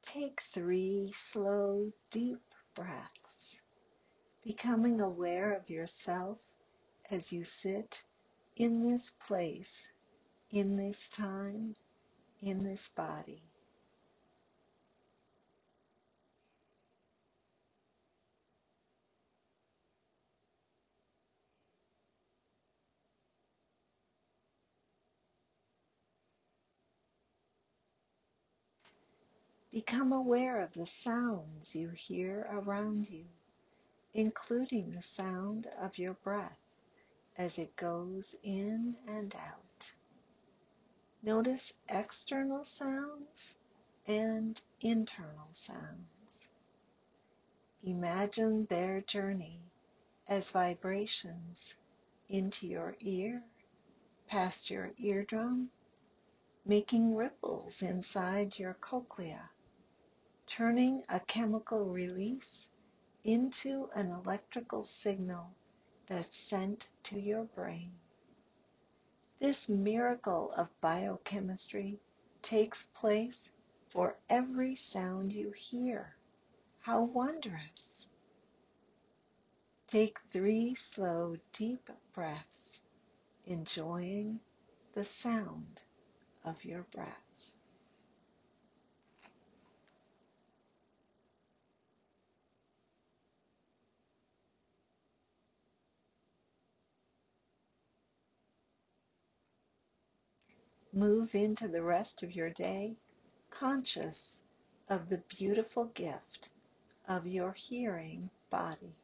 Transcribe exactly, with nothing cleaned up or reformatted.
Take three slow, deep breaths, becoming aware of yourself as you sit in this place, in this time, in this body. Become aware of the sounds you hear around you, including the sound of your breath as it goes in and out. Notice external sounds and internal sounds. Imagine their journey as vibrations into your ear, past your eardrum, making ripples inside your cochlea, turning a chemical release into an electrical signal that's sent to your brain. This miracle of biochemistry takes place for every sound you hear. How wondrous! Take three slow, deep breaths, enjoying the sound of your breath. Move into the rest of your day conscious of the beautiful gift of your hearing body.